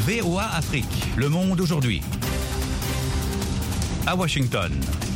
VOA Afrique, le monde aujourd'hui. À Washington.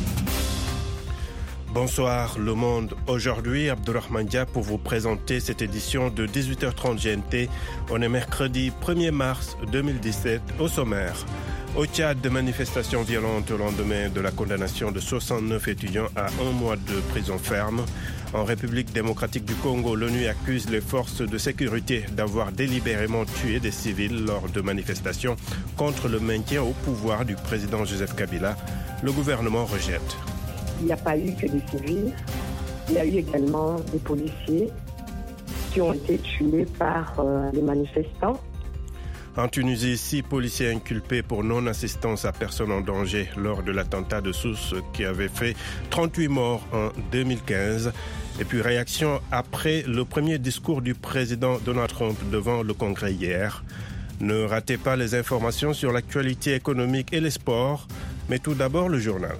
Bonsoir Le Monde. Aujourd'hui, Abdourahmane Dia pour vous présenter cette édition de 18h30 GMT. On est mercredi 1er mars 2017 au sommaire. Au Tchad, des manifestations violentes au lendemain de la condamnation de 69 étudiants à 1 mois de prison ferme. En République démocratique du Congo, l'ONU accuse les forces de sécurité d'avoir délibérément tué des civils lors de manifestations contre le maintien au pouvoir du président Joseph Kabila. Le gouvernement rejette. Il n'y a pas eu que des civils, il y a eu également des policiers qui ont été tués par les manifestants. En Tunisie, 6 policiers inculpés pour non-assistance à personne en danger lors de l'attentat de Sousse qui avait fait 38 morts en 2015. Et puis réaction après le premier discours du président Donald Trump devant le Congrès hier. Ne ratez pas les informations sur l'actualité économique et les sports, mais tout d'abord le journal.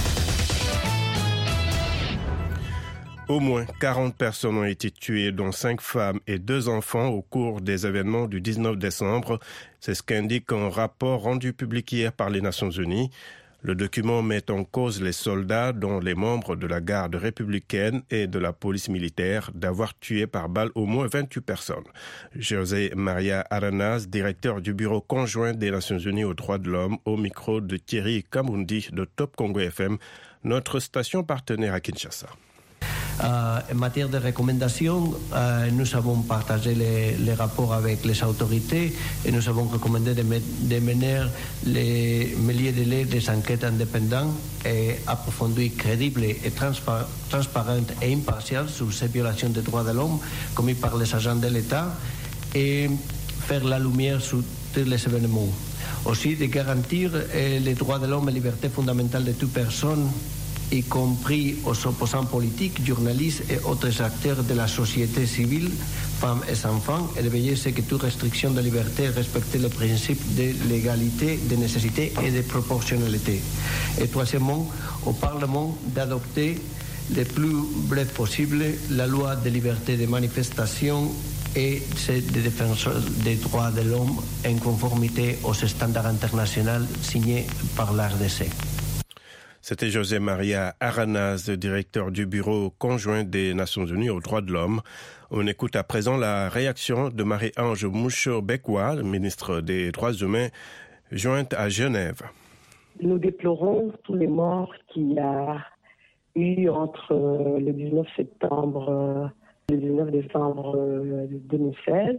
Au moins 40 personnes ont été tuées, dont 5 femmes et 2 enfants au cours des événements du 19 décembre. C'est ce qu'indique un rapport rendu public hier par les Nations Unies. Le document met en cause les soldats, dont les membres de la garde républicaine et de la police militaire, d'avoir tué par balle au moins 28 personnes. José María Aranaz, directeur du bureau conjoint des Nations Unies aux droits de l'homme, au micro de Thierry Kamundi de Top Congo FM, notre station partenaire à Kinshasa. En matière de recommandations, nous avons partagé les rapports avec les autorités et nous avons recommandé de mener les milliers de délais des enquêtes indépendantes et approfondies, crédibles et transparentes et impartiales sur ces violations des droits de l'homme commises par les agents de l'État et faire la lumière sur tous les événements. Aussi de garantir les droits de l'homme et les libertés fondamentales de toute personne, y compris aux opposants politiques, journalistes et autres acteurs de la société civile, femmes et enfants, et de veiller à ce que toute restriction de liberté respecte les principes de légalité, de nécessité et de proportionnalité. Et troisièmement, au Parlement d'adopter le plus bref possible la loi de liberté de manifestation et celle des défenseurs des droits de l'homme en conformité aux standards internationaux signés par la RDC. C'était José María Aranaz, directeur du bureau conjoint des Nations Unies aux droits de l'homme. On écoute à présent la réaction de Marie-Ange Moucho-Bekwa, ministre des droits humains, jointe à Genève. Nous déplorons tous les morts qu'il y a eu entre le 19 septembre et le 19 décembre 2016.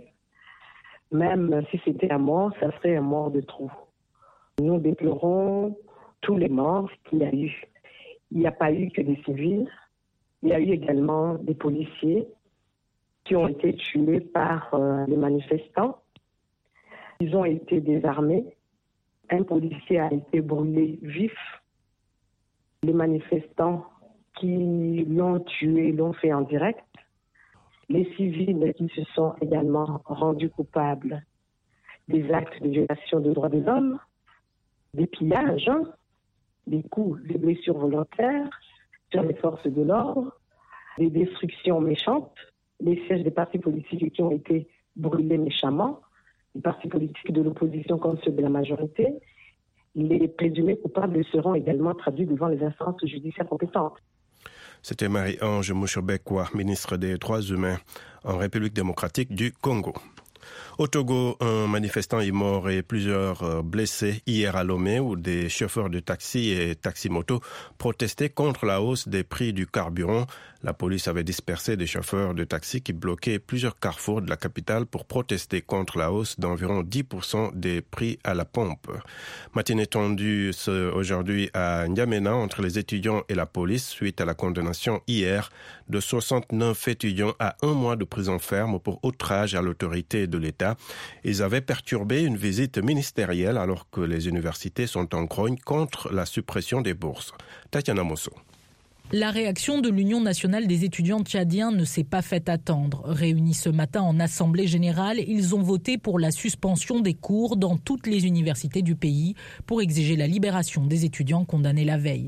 Même si c'était un mort, ça serait un mort de trop. Nous déplorons tous les morts qu'il y a eu. Il n'y a pas eu que des civils, il y a eu également des policiers qui ont été tués par les manifestants. Ils ont été désarmés. Un policier a été brûlé vif. Les manifestants qui l'ont tué l'ont fait en direct. Les civils qui se sont également rendus coupables des actes de violation des droits de l'homme, des pillages, des coups, des blessures volontaires sur les forces de l'ordre, des destructions méchantes, les sièges des partis politiques qui ont été brûlés méchamment, les partis politiques de l'opposition comme ceux de la majorité. Les présumés coupables seront également traduits devant les instances judiciaires compétentes. C'était Marie-Ange Moucho-Bekwa, ministre des Droits humains en République démocratique du Congo. Au Togo, un manifestant est mort et plusieurs blessés hier à Lomé où des chauffeurs de taxi et taxi-moto protestaient contre la hausse des prix du carburant. La police avait dispersé des chauffeurs de taxi qui bloquaient plusieurs carrefours de la capitale pour protester contre la hausse d'environ 10% des prix à la pompe. Matinée tendue aujourd'hui à N'Djamena entre les étudiants et la police suite à la condamnation hier de 69 étudiants à 1 mois de prison ferme pour outrage à l'autorité de l'État. Ils avaient perturbé une visite ministérielle alors que les universités sont en grogne contre la suppression des bourses. Tatiana Mosso. La réaction de l'Union nationale des étudiants tchadiens ne s'est pas fait attendre. Réunis ce matin en assemblée générale, ils ont voté pour la suspension des cours dans toutes les universités du pays pour exiger la libération des étudiants condamnés la veille.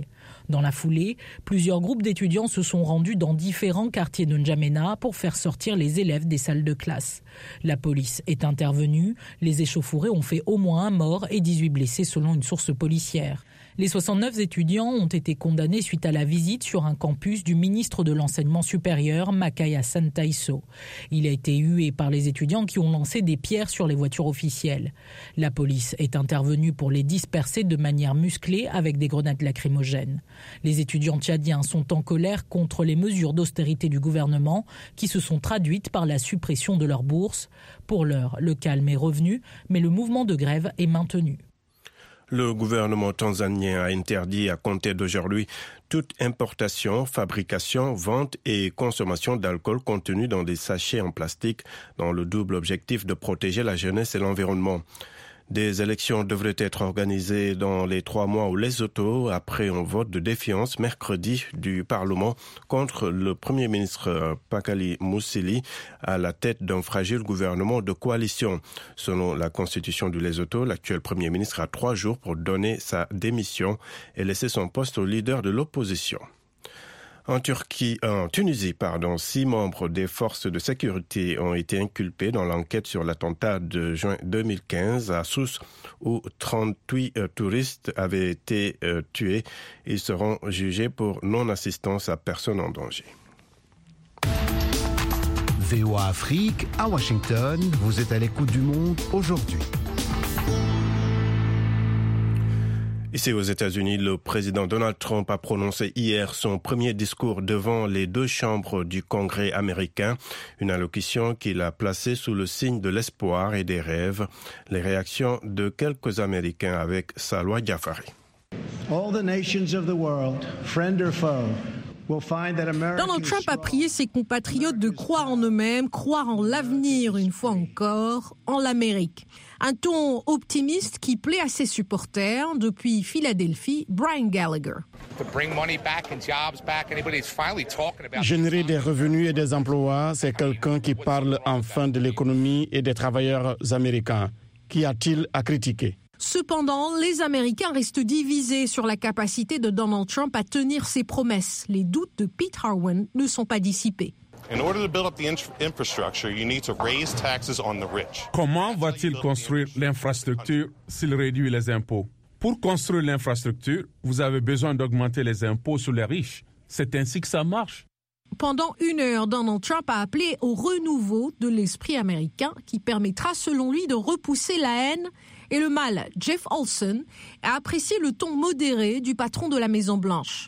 Dans la foulée, plusieurs groupes d'étudiants se sont rendus dans différents quartiers de N'Djamena pour faire sortir les élèves des salles de classe. La police est intervenue. Les échauffourées ont fait au moins un mort et 18 blessés selon une source policière. Les 69 étudiants ont été condamnés suite à la visite sur un campus du ministre de l'Enseignement supérieur, Makaya Santaiso. Il a été hué par les étudiants qui ont lancé des pierres sur les voitures officielles. La police est intervenue pour les disperser de manière musclée avec des grenades lacrymogènes. Les étudiants tchadiens sont en colère contre les mesures d'austérité du gouvernement qui se sont traduites par la suppression de leurs bourses. Pour l'heure, le calme est revenu, mais le mouvement de grève est maintenu. Le gouvernement tanzanien a interdit à compter d'aujourd'hui toute importation, fabrication, vente et consommation d'alcool contenu dans des sachets en plastique dans le double objectif de protéger la jeunesse et l'environnement. Des élections devraient être organisées dans les 3 mois au Lesotho après un vote de défiance mercredi du Parlement contre le Premier ministre Pakali Musili à la tête d'un fragile gouvernement de coalition. Selon la constitution du Lesotho, l'actuel Premier ministre a 3 jours pour donner sa démission et laisser son poste au leader de l'opposition. En Tunisie, 6 membres des forces de sécurité ont été inculpés dans l'enquête sur l'attentat de juin 2015 à Sousse où 38 touristes avaient été tués. Ils seront jugés pour non-assistance à personne en danger. VOA Afrique, à Washington, vous êtes à l'écoute du monde aujourd'hui. Ici aux États-Unis, le président Donald Trump a prononcé hier son premier discours devant les 2 chambres du Congrès américain, une allocution qu'il a placée sous le signe de l'espoir et des rêves. Les réactions de quelques Américains avec Salwa Jafari. All the nations of the world, friend or foe, Donald Trump a prié ses compatriotes de croire en eux-mêmes, croire en l'avenir une fois encore, en l'Amérique. Un ton optimiste qui plaît à ses supporters. Depuis Philadelphie, Brian Gallagher. Générer des revenus et des emplois, c'est quelqu'un qui parle enfin de l'économie et des travailleurs américains. Qu'y a-t-il à critiquer ? Cependant, les Américains restent divisés sur la capacité de Donald Trump à tenir ses promesses. Les doutes de Pete Harwin ne sont pas dissipés. Comment va-t-il construire l'infrastructure s'il réduit les impôts? Pour construire l'infrastructure, vous avez besoin d'augmenter les impôts sur les riches. C'est ainsi que ça marche. Pendant 1 heure, Donald Trump a appelé au renouveau de l'esprit américain qui permettra, selon lui, de repousser la haine et le mal. Jeff Olson a apprécié le ton modéré du patron de la Maison-Blanche.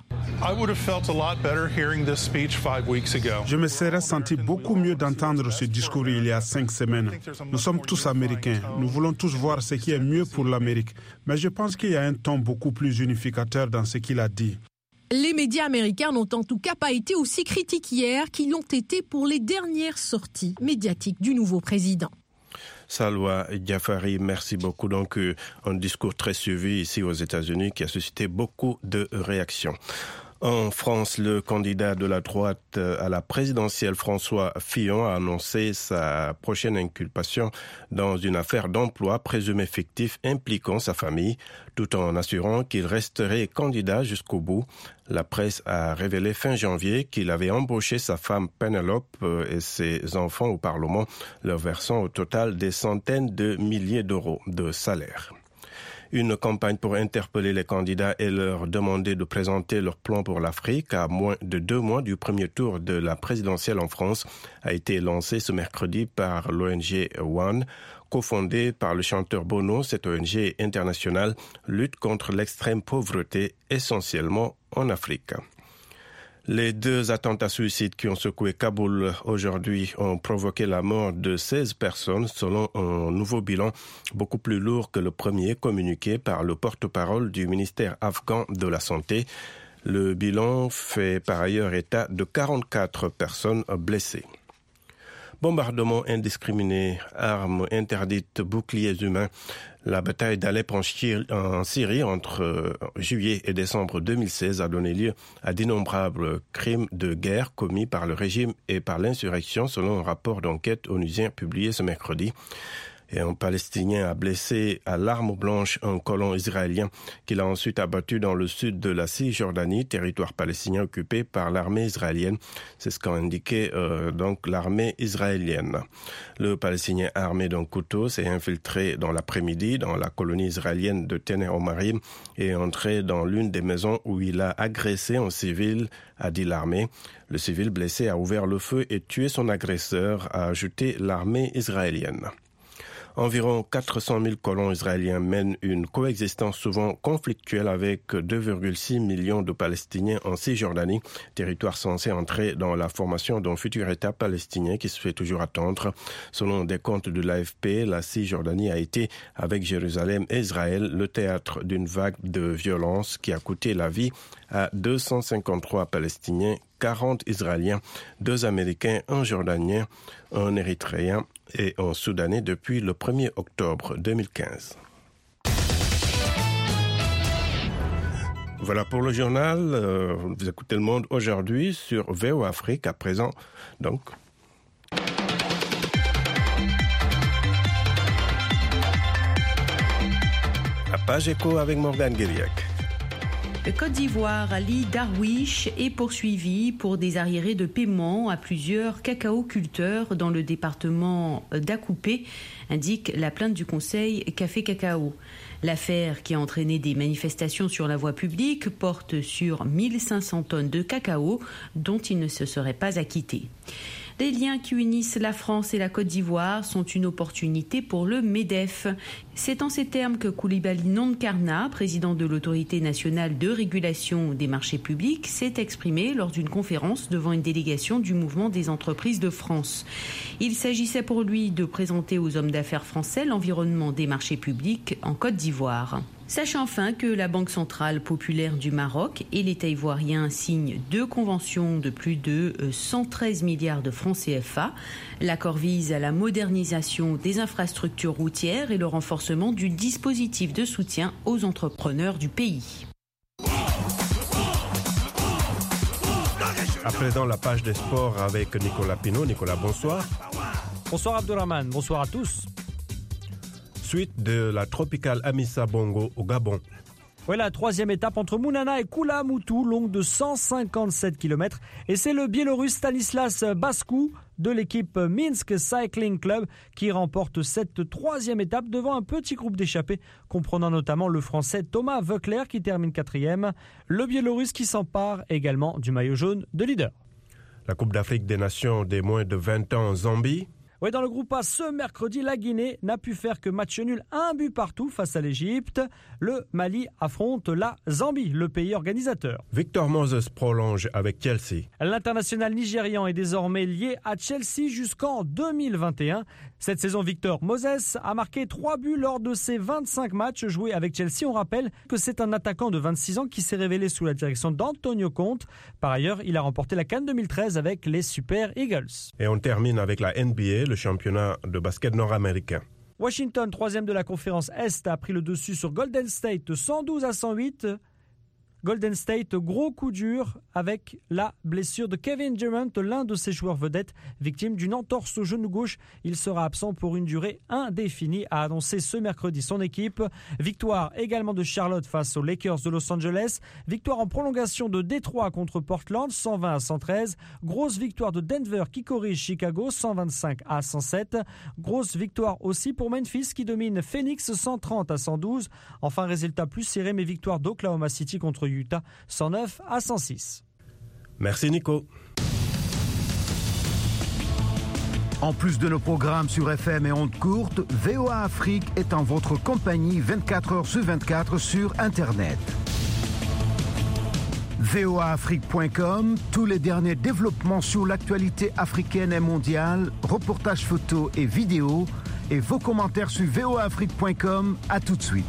Je me serais senti beaucoup mieux d'entendre ce discours il y a 5 semaines. Nous sommes tous Américains. Nous voulons tous voir ce qui est mieux pour l'Amérique. Mais je pense qu'il y a un ton beaucoup plus unificateur dans ce qu'il a dit. Les médias américains n'ont en tout cas pas été aussi critiques hier qu'ils l'ont été pour les dernières sorties médiatiques du nouveau président. Salwa Jafari, merci beaucoup. Donc, un discours très suivi ici aux États-Unis qui a suscité beaucoup de réactions. En France, le candidat de la droite à la présidentielle, François Fillon, a annoncé sa prochaine inculpation dans une affaire d'emploi présumée fictif impliquant sa famille, tout en assurant qu'il resterait candidat jusqu'au bout. La presse a révélé fin janvier qu'il avait embauché sa femme Pénélope et ses enfants au Parlement, leur versant au total des centaines de milliers d'euros de salaire. Une campagne pour interpeller les candidats et leur demander de présenter leur plan pour l'Afrique à moins de 2 mois du premier tour de la présidentielle en France a été lancée ce mercredi par l'ONG One, cofondée par le chanteur Bono. Cette ONG internationale lutte contre l'extrême pauvreté, essentiellement en Afrique. Les 2 attentats suicides qui ont secoué Kaboul aujourd'hui ont provoqué la mort de 16 personnes selon un nouveau bilan beaucoup plus lourd que le premier communiqué par le porte-parole du ministère afghan de la Santé. Le bilan fait par ailleurs état de 44 personnes blessées. Bombardements indiscriminés, armes interdites, boucliers humains. La bataille d'Alep en Syrie entre juillet et décembre 2016 a donné lieu à d'innombrables crimes de guerre commis par le régime et par l'insurrection selon un rapport d'enquête onusien publié ce mercredi. Et un Palestinien a blessé à l'arme blanche un colon israélien qu'il a ensuite abattu dans le sud de la Cisjordanie, territoire palestinien occupé par l'armée israélienne. C'est ce qu'a indiqué donc l'armée israélienne. Le Palestinien armé d'un couteau s'est infiltré dans l'après-midi dans la colonie israélienne de Tene Omarim et est entré dans l'une des maisons où il a agressé un civil, a dit l'armée. Le civil blessé a ouvert le feu et tué son agresseur, a ajouté l'armée israélienne. Environ 400 000 colons israéliens mènent une coexistence souvent conflictuelle avec 2,6 millions de Palestiniens en Cisjordanie, territoire censé entrer dans la formation d'un futur État palestinien qui se fait toujours attendre. Selon des comptes de l'AFP, la Cisjordanie a été, avec Jérusalem et Israël, le théâtre d'une vague de violence qui a coûté la vie à 253 Palestiniens, 40 Israéliens, 2 Américains, un Jordanien, un Érythréen et un Soudanais depuis le 1er octobre 2015. Voilà pour le journal. Vous écoutez Le Monde aujourd'hui sur VOA Afrique. À présent, donc. La page écho avec Morgane Guériac. Le Côte d'Ivoire, Ali Darwish, est poursuivi pour des arriérés de paiement à plusieurs cacaoculteurs dans le département d'Akoupé, indique la plainte du conseil Café Cacao. L'affaire, qui a entraîné des manifestations sur la voie publique, porte sur 1500 tonnes de cacao dont il ne se serait pas acquitté. Les liens qui unissent la France et la Côte d'Ivoire sont une opportunité pour le MEDEF. C'est en ces termes que Koulibaly Nonkarna, président de l'Autorité nationale de régulation des marchés publics, s'est exprimé lors d'une conférence devant une délégation du mouvement des entreprises de France. Il s'agissait pour lui de présenter aux hommes d'affaires français l'environnement des marchés publics en Côte d'Ivoire. Sachez enfin que la Banque centrale populaire du Maroc et l'État ivoirien signent 2 conventions de plus de 113 milliards de francs CFA. L'accord vise à la modernisation des infrastructures routières et le renforcement du dispositif de soutien aux entrepreneurs du pays. À présent, la page des sports avec Nicolas Pinault. Nicolas, bonsoir. Bonsoir Abdourahmane, bonsoir à tous. Suite de la tropicale Amissa Bongo au Gabon. Oui, la 3e étape entre Mounana et Koulamoutou, longue de 157 km. Et c'est le Biélorusse Stanislas Baskou de l'équipe Minsk Cycling Club qui remporte cette 3e étape devant un petit groupe d'échappés, comprenant notamment le Français Thomas Voeckler qui termine 4e, le Biélorusse qui s'empare également du maillot jaune de leader. La Coupe d'Afrique des Nations des moins de 20 ans en Zambie. Oui, dans le groupe A, ce mercredi, la Guinée n'a pu faire que match nul, 1 but partout face à l'Égypte. Le Mali affronte la Zambie, le pays organisateur. Victor Moses prolonge avec Chelsea. L'international nigérian est désormais lié à Chelsea jusqu'en 2021. Cette saison, Victor Moses a marqué 3 buts lors de ses 25 matchs joués avec Chelsea. On rappelle que c'est un attaquant de 26 ans qui s'est révélé sous la direction d'Antonio Conte. Par ailleurs, il a remporté la CAN 2013 avec les Super Eagles. Et on termine avec la NBA, le championnat de basket nord-américain. Washington, 3e de la conférence Est, a pris le dessus sur Golden State 112-108. Golden State, gros coup dur avec la blessure de Kevin Durant, l'un de ses joueurs vedettes, victime d'une entorse au genou gauche. Il sera absent pour une durée indéfinie, a annoncé ce mercredi son équipe. Victoire également de Charlotte face aux Lakers de Los Angeles. Victoire en prolongation de Détroit contre Portland, 120-113. Grosse victoire de Denver qui corrige Chicago, 125-107. Grosse victoire aussi pour Memphis qui domine Phoenix, 130-112. Enfin, résultat plus serré, mais victoire d'Oklahoma City contre Utah, 109-106. Merci Nico. En plus de nos programmes sur FM et ondes courtes, VOA Afrique est en votre compagnie 24 heures sur 24 sur Internet. voaafrique.com, tous les derniers développements sur l'actualité africaine et mondiale, reportages photos et vidéos, et vos commentaires sur voaafrique.com. À tout de suite.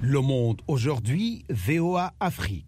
Le Monde aujourd'hui, VOA Afrique.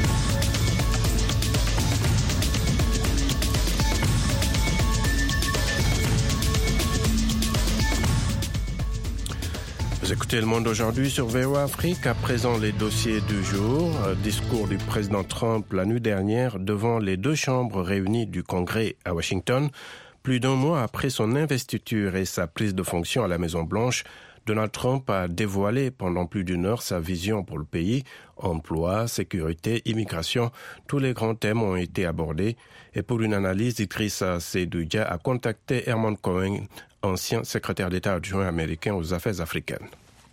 Vous écoutez Le Monde aujourd'hui sur VOA Afrique. À présent, les dossiers du jour. Discours du président Trump la nuit dernière devant les deux chambres réunies du Congrès à Washington. Plus d'un mois après son investiture et sa prise de fonction à la Maison-Blanche, Donald Trump a dévoilé pendant plus d'une heure sa vision pour le pays. Emploi, sécurité, immigration, tous les grands thèmes ont été abordés. Et pour une analyse, Idrissa Seydoudia a contacté Herman Cohen, ancien secrétaire d'État adjoint américain aux affaires africaines.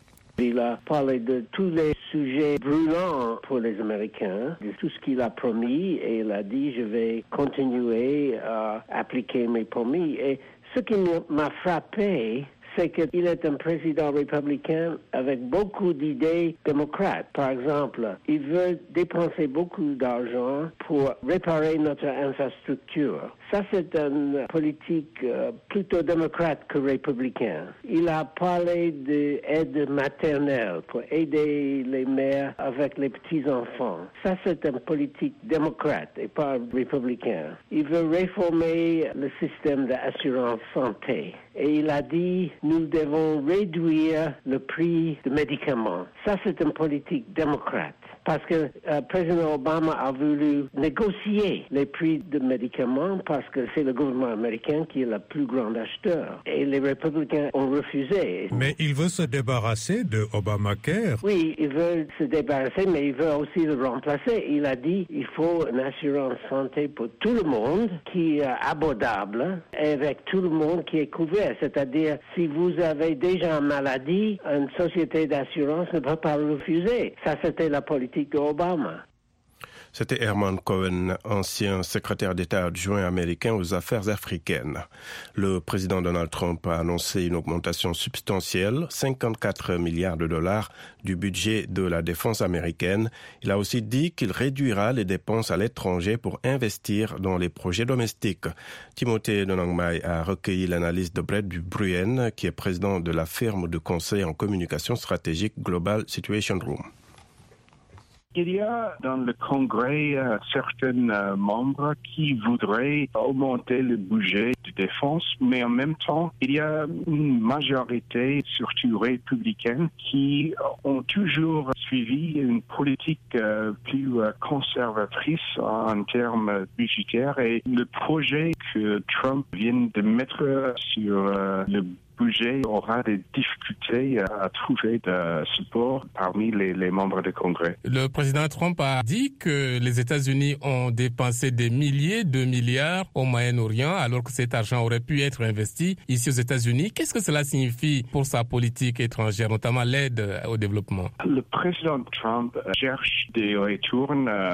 Il a parlé de tous les sujets brûlants pour les Américains, de tout ce qu'il a promis, et il a dit « je vais continuer à appliquer mes promis ». Et ce qui m'a frappé, c'est qu'il est un président républicain avec beaucoup d'idées démocrates. Par exemple, il veut dépenser beaucoup d'argent pour réparer notre infrastructure. Ça, c'est une politique plutôt démocrate que républicaine. Il a parlé d'aide maternelle pour aider les mères avec les petits-enfants. Ça, c'est une politique démocrate et pas républicaine. Il veut réformer le système d'assurance santé. Et il a dit, nous devons réduire le prix des médicaments. Ça, c'est une politique démocrate. Parce que le président Obama a voulu négocier les prix des médicaments parce que c'est le gouvernement américain qui est le plus grand acheteur. Et les républicains ont refusé. Mais il veut se débarrasser de Obamacare. Oui, il veut se débarrasser, mais il veut aussi le remplacer. Il a dit qu'il faut une assurance santé pour tout le monde qui est abordable et avec tout le monde qui est couvert. C'est-à-dire, si vous avez déjà une maladie, une société d'assurance ne peut pas le refuser. Ça, c'était la politique d'Obama. C'était Herman Cohen, ancien secrétaire d'État adjoint américain aux affaires africaines. Le président Donald Trump a annoncé une augmentation substantielle, 54 milliards de dollars, du budget de la défense américaine. Il a aussi dit qu'il réduira les dépenses à l'étranger pour investir dans les projets domestiques. Timothée Donangmai a recueilli l'analyse de Brett Bruen, qui est président de la firme de conseil en communication stratégique Global Situation Room. Il y a dans le Congrès certains membres qui voudraient augmenter le budget de défense, mais en même temps, il y a une majorité, surtout républicaine, qui ont toujours suivi une politique plus conservatrice en termes budgétaires. Et le projet que Trump vient de mettre sur le budget aura des difficultés à trouver de support parmi les membres du Congrès. Le président Trump a dit que les États-Unis ont dépensé des milliers de milliards au Moyen-Orient alors que cet argent aurait pu être investi ici aux États-Unis. Qu'est-ce que cela signifie pour sa politique étrangère, notamment l'aide au développement? Le président Trump cherche des retours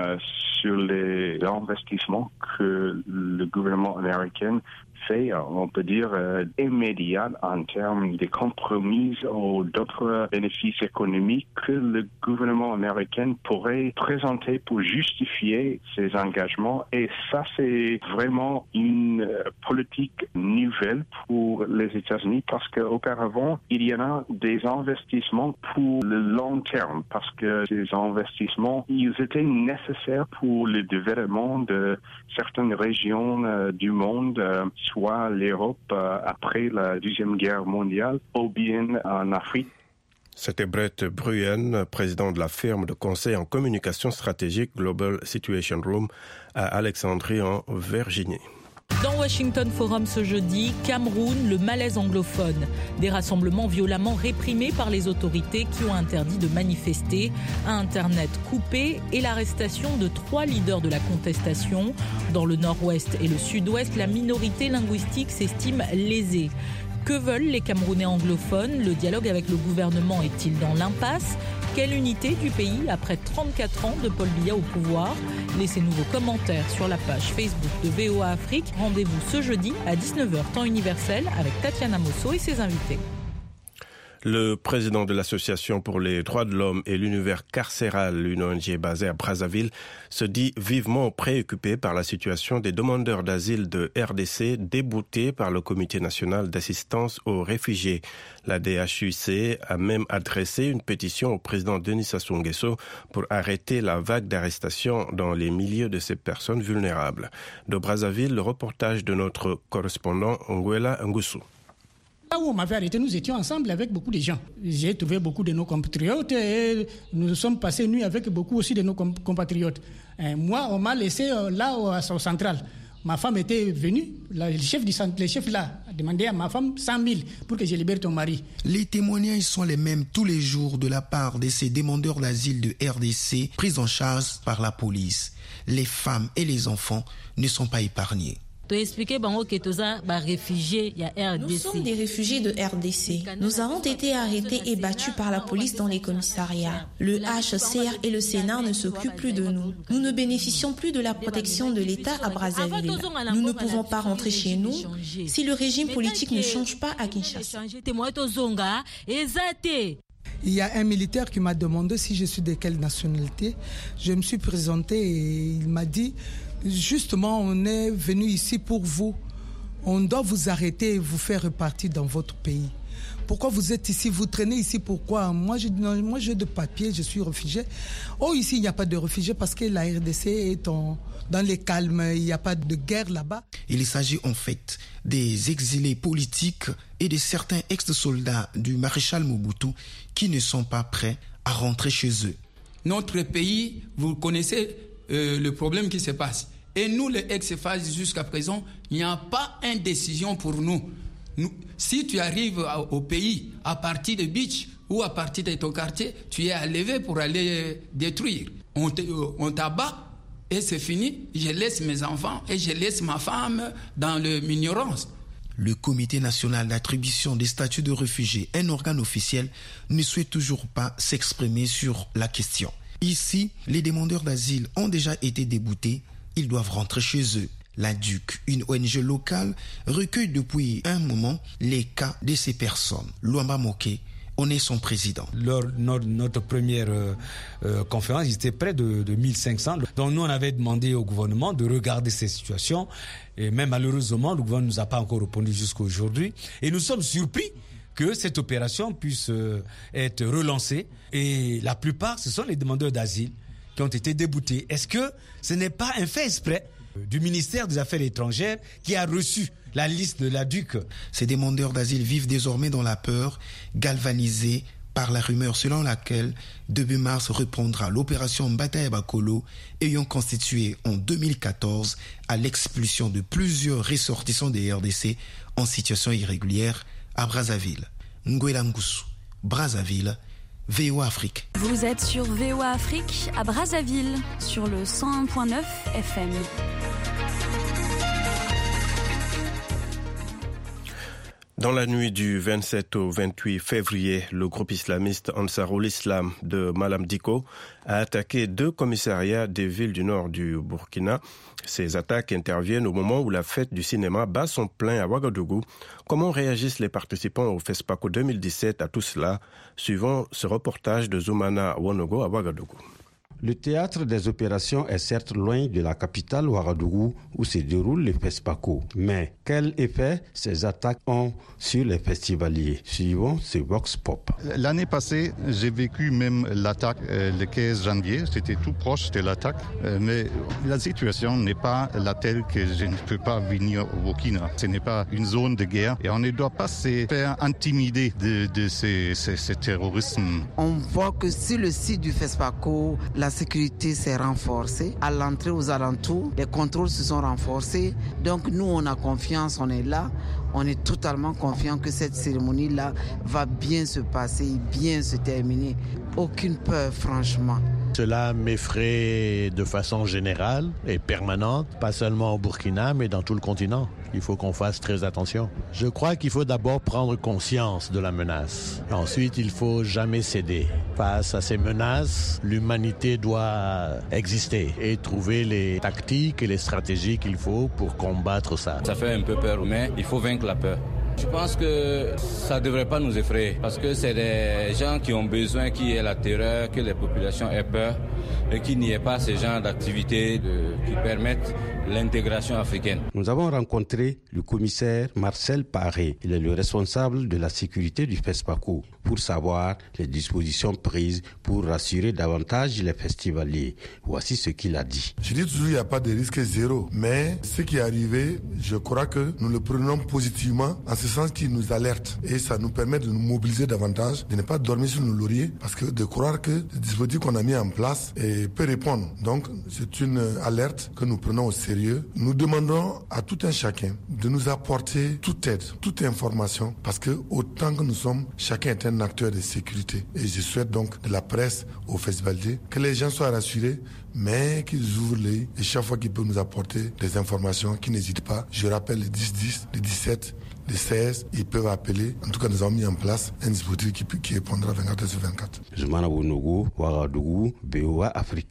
sur les investissements que le gouvernement américain fait, on peut dire, immédiat en termes de compromis ou d'autres bénéfices économiques que le gouvernement américain pourrait présenter pour justifier ses engagements. Et ça, c'est vraiment une politique nouvelle pour les États-Unis parce qu'auparavant, il y en a des investissements pour le long terme parce que ces investissements, ils étaient nécessaires pour le développement de certaines régions du monde, soit l'Europe après la Deuxième Guerre mondiale, ou bien en Afrique. C'était Brett Bruen, président de la firme de conseil en communication stratégique Global Situation Room à Alexandrie en Virginie. Dans Washington Forum ce jeudi, Cameroun, le malaise anglophone. Des rassemblements violemment réprimés par les autorités qui ont interdit de manifester, un Internet coupé et l'arrestation de 3 leaders de la contestation. Dans le nord-ouest et le sud-ouest, la minorité linguistique s'estime lésée. Que veulent les Camerounais anglophones? Le dialogue avec le gouvernement est-il dans l'impasse? Quelle unité du pays après 34 ans de Paul Biya au pouvoir? Laissez-nous vos commentaires sur la page Facebook de VOA Afrique. Rendez-vous ce jeudi à 19h temps universel avec Tatiana Mosso et ses invités. Le président de l'Association pour les droits de l'homme et l'univers carcéral, une ONG basée à Brazzaville, se dit vivement préoccupé par la situation des demandeurs d'asile de RDC déboutés par le Comité national d'assistance aux réfugiés. La DHUC a même adressé une pétition au président Denis Sassou Nguesso pour arrêter la vague d'arrestations dans les milieux de ces personnes vulnérables. De Brazzaville, le reportage de notre correspondant Nguela Ngusu. Là où on m'avait arrêté, nous étions ensemble avec beaucoup de gens. J'ai trouvé beaucoup de nos compatriotes et nous sommes passés nuit avec beaucoup aussi de nos compatriotes. Et moi, on m'a laissé là au central. Ma femme était venue, le chef là a demandé à ma femme 100 000 pour que je libère ton mari. Les témoignages sont les mêmes tous les jours de la part de ces demandeurs d'asile de RDC pris en charge par la police. Les femmes et les enfants ne sont pas épargnés. Nous sommes des réfugiés de RDC. Nous avons été arrêtés et battus par la police dans les commissariats. Le HCR et le Sénat ne s'occupent plus de nous. Nous ne bénéficions plus de la protection de l'État à Brazzaville. Nous ne pouvons pas rentrer chez nous si le régime politique ne change pas à Kinshasa. Il y a un militaire qui m'a demandé si je suis de quelle nationalité. Je me suis présenté et il m'a dit... Justement, on est venu ici pour vous. On doit vous arrêter et vous faire repartir dans votre pays. Pourquoi vous êtes ici? Vous traînez ici, pourquoi? Moi, j'ai de papiers, je suis réfugié. Oh, ici, il n'y a pas de réfugiés parce que la RDC est dans les calmes. Il n'y a pas de guerre là-bas. Il s'agit en fait des exilés politiques et de certains ex-soldats du maréchal Mobutu qui ne sont pas prêts à rentrer chez eux. Notre pays, vous connaissez le problème qui se passe. Et nous, les ex-FAS, jusqu'à présent, il n'y a pas une décision pour nous. Si tu arrives au pays à partir de Beach ou à partir de ton quartier, tu es enlevé pour aller détruire. On t'abat et c'est fini. Je laisse mes enfants et je laisse ma femme dans l'ignorance. Le Comité national d'attribution des statuts de réfugiés, un organe officiel, ne souhaite toujours pas s'exprimer sur la question. Ici, les demandeurs d'asile ont déjà été déboutés. Ils doivent rentrer chez eux. La DUC, une ONG locale, recueille depuis un moment les cas de ces personnes. Luamba Moké, on est son président. Lors de notre première conférence, il était près de 1500. Donc nous, on avait demandé au gouvernement de regarder ces situations. Et même malheureusement, le gouvernement ne nous a pas encore répondu jusqu'à aujourd'hui. Et nous sommes surpris que cette opération puisse être relancée. Et la plupart, ce sont les demandeurs d'asile qui ont été déboutés. Est-ce que ce n'est pas un fait exprès du ministère des Affaires étrangères qui a reçu la liste de la DUC? Ces demandeurs d'asile vivent désormais dans la peur, galvanisés par la rumeur selon laquelle début mars reprendra l'opération Mbata Bakolo, ayant constitué en 2014 à l'expulsion de plusieurs ressortissants des RDC en situation irrégulière à Brazzaville. Nguela Ngusu, Brazzaville, VOA Afrique. Vous êtes sur VOA Afrique à Brazzaville, sur le 101.9 FM. Dans la nuit du 27 au 28 février, le groupe islamiste Ansarul Islam de Malam Dicko a attaqué 2 commissariats des villes du nord du Burkina. Ces attaques interviennent au moment où la fête du cinéma bat son plein à Ouagadougou. Comment réagissent les participants au FESPACO 2017 à tout cela? Suivant ce reportage de Zoumana Wonogo à Ouagadougou. Le théâtre des opérations est certes loin de la capitale Ouagadougou où se déroule le FESPACO. Mais quel effet ces attaques ont sur les festivaliers? Suivons ce Vox Pop. L'année passée, j'ai vécu même l'attaque le 15 janvier. C'était tout proche de l'attaque. Mais la situation n'est pas la telle que je ne peux pas venir au Burkina. Ce n'est pas une zone de guerre et on ne doit pas se faire intimider de ce terrorisme. On voit que sur le site du FESPACO, la sécurité s'est renforcée. À l'entrée, aux alentours, les contrôles se sont renforcés. Donc nous, on a confiance, on est là. On est totalement confiant que cette cérémonie-là va bien se passer, bien se terminer. Aucune peur, franchement. Cela m'effraie de façon générale et permanente, pas seulement au Burkina, mais dans tout le continent. Il faut qu'on fasse très attention. Je crois qu'il faut d'abord prendre conscience de la menace. Ensuite, il ne faut jamais céder. Face à ces menaces, l'humanité doit exister et trouver les tactiques et les stratégies qu'il faut pour combattre ça. Ça fait un peu peur, mais il faut vaincre la peur. Je pense que ça ne devrait pas nous effrayer parce que c'est des gens qui ont besoin qu'il y ait la terreur, que les populations aient peur et qu'il n'y ait pas ce genre d'activités qui permettent l'intégration africaine. Nous avons rencontré le commissaire Marcel Paré. Il est le responsable de la sécurité du FESPACO pour savoir les dispositions prises pour rassurer davantage les festivaliers. Voici ce qu'il a dit. Je dis toujours qu'il n'y a pas de risque zéro, mais ce qui est arrivé, je crois que nous le prenons positivement en ce sens qu'il nous alerte et ça nous permet de nous mobiliser davantage, de ne pas dormir sur nos lauriers parce que de croire que le dispositif qu'on a mis en place peut répondre. Donc c'est une alerte que nous prenons au sérieux. Nous demandons à tout un chacun de nous apporter toute aide, toute information parce que autant que nous sommes, chacun est un acteur de sécurité et je souhaite donc de la presse aux festivaliers que les gens soient rassurés mais qu'ils ouvrent l'œil et chaque fois qu'ils peuvent nous apporter des informations, qu'ils n'hésitent pas. Je rappelle les 10-10, les 17, les 16, ils peuvent appeler. En tout cas, nous avons mis en place un dispositif qui répondra 24 sur 24. Zoumana Bounougou, Ouagadougou, BOA Afrique.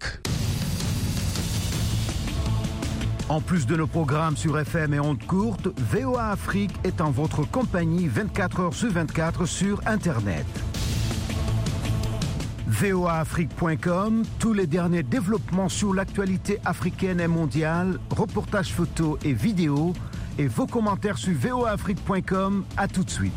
En plus de nos programmes sur FM et ondes courtes, VOA Afrique est en votre compagnie 24 heures sur 24 sur Internet. voaafrique.com, tous les derniers développements sur l'actualité africaine et mondiale, reportages photos et vidéos, et vos commentaires sur voaafrique.com. À tout de suite.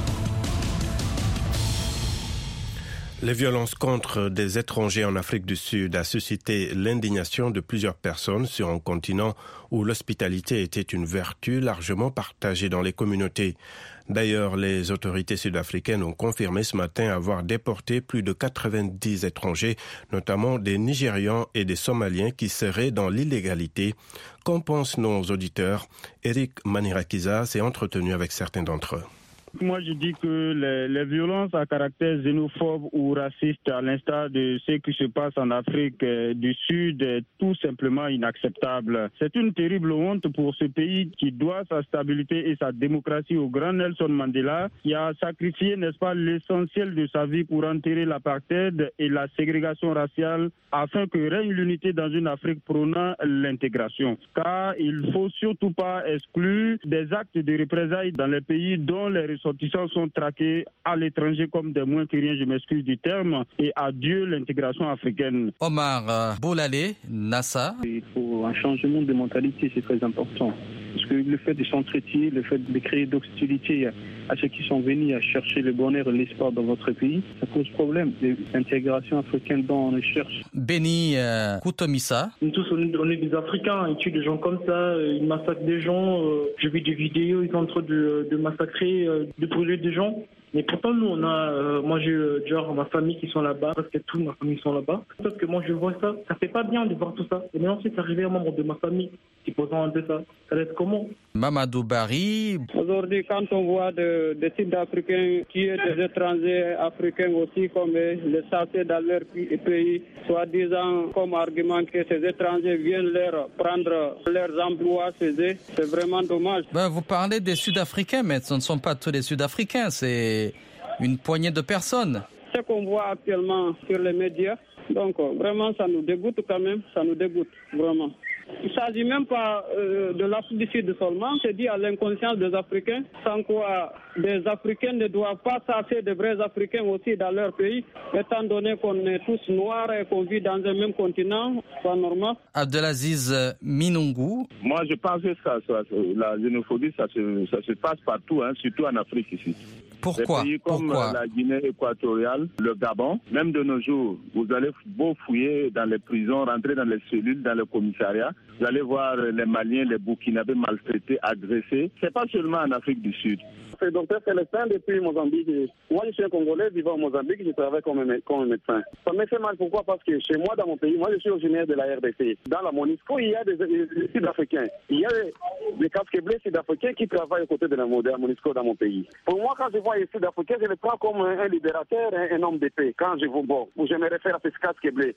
Les violences contre des étrangers en Afrique du Sud a suscité l'indignation de plusieurs personnes sur un continent où l'hospitalité était une vertu largement partagée dans les communautés. D'ailleurs, les autorités sud-africaines ont confirmé ce matin avoir déporté plus de 90 étrangers, notamment des Nigérians et des Somaliens qui seraient dans l'illégalité. Qu'en pensent nos auditeurs? Eric Manirakiza s'est entretenu avec certains d'entre eux. Moi, je dis que les violences à caractère xénophobe ou raciste, à l'instar de ce qui se passe en Afrique du Sud, est tout simplement inacceptable. C'est une terrible honte pour ce pays qui doit sa stabilité et sa démocratie au grand Nelson Mandela, qui a sacrifié, n'est-ce pas, l'essentiel de sa vie pour enterrer l'apartheid et la ségrégation raciale afin que règne l'unité dans une Afrique prônant l'intégration. Car il ne faut surtout pas exclure des actes de représailles dans les pays dont les ressortissants sont traqués à l'étranger comme des moins que rien, je m'excuse du terme, et adieu l'intégration africaine. Omar Bolalé, NASA. Il faut un changement de mentalité, c'est très important. Parce que le fait de s'entretuer, le fait de créer d'hostilité à ceux qui sont venus à chercher le bonheur et l'espoir dans votre pays, ça pose problème. L'intégration africaine dont on cherche. Béni Koutomissa. Nous tous, on est des Africains, ils tuent des gens comme ça, ils massacrent des gens. J'ai vu des vidéos, ils sont en train de massacrer, de brûler des gens. Mais pourtant, nous, on a, moi, j'ai genre ma famille qui sont là-bas, parce que toute ma famille sont là-bas. Sauf que moi, je vois ça fait pas bien de voir tout ça. Et maintenant, si c'est arrivé à un membre de ma famille qui pose un peu ça va être comment? Mamadou Bari. Aujourd'hui, quand on voit des Sud-Africains qui sont des étrangers africains aussi, comme les chassés dans leur pays, soi-disant comme argument que ces étrangers viennent leur prendre leurs emplois chez eux, c'est vraiment dommage. Vous parlez des Sud-Africains, mais ce ne sont pas tous les Sud-Africains, c'est une poignée de personnes. Ce qu'on voit actuellement sur les médias, donc vraiment ça nous dégoûte quand même, ça nous dégoûte vraiment. Il ne s'agit même pas de l'Afrique du Sud seulement, c'est dit à l'inconscience des Africains, sans quoi des Africains ne doivent pas chasser de vrais Africains aussi dans leur pays, étant donné qu'on est tous noirs et qu'on vit dans un même continent, c'est pas normal. Abdelaziz Minungu. Moi je pense que la xénophobie, ça se passe partout, hein, surtout en Afrique ici. Pourquoi? Des pays comme la Guinée équatoriale, le Gabon, même de nos jours, vous allez beau fouiller dans les prisons, rentrer dans les cellules, dans les commissariats, vous allez voir les Maliens, les Burkinabés maltraités, agressés. C'est pas seulement en Afrique du Sud. C'est Dr Célestin depuis Mozambique. Moi, je suis un Congolais vivant au Mozambique, je travaille comme un médecin. Ça me fait mal, pourquoi? Parce que chez moi, dans mon pays, moi, je suis originaire de la RDC. Dans la MONUSCO, il y a des Sud-Africains. Il y a des casques bleus Sud-Africains qui travaillent aux côtés de la MONUSCO dans mon pays. Pour moi, quand je vois les Sud-Africains, je les prends comme un libérateur, un homme de paix. Quand je vous vois, je me réfère à ces casques bleus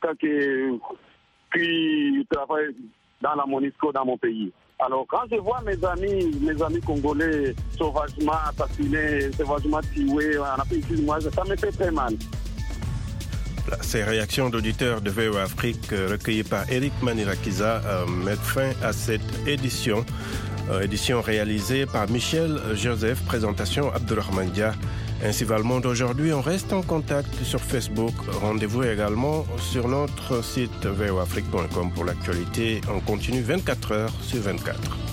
qui travaillent dans la MONUSCO dans mon pays. Alors, quand je vois mes amis congolais sauvagement assassinés, sauvagement tués en Afrique du Sud, moi, ça me fait très mal. Ces réactions d'auditeurs de VOA Afrique recueillies par Eric Manirakiza mettent fin à cette édition. Édition réalisée par Michel Joseph, présentation Abdurrahman Dia. Ainsi va le monde aujourd'hui. On reste en contact sur Facebook. Rendez-vous également sur notre site voafrique.com pour l'actualité. On continue 24 heures sur 24.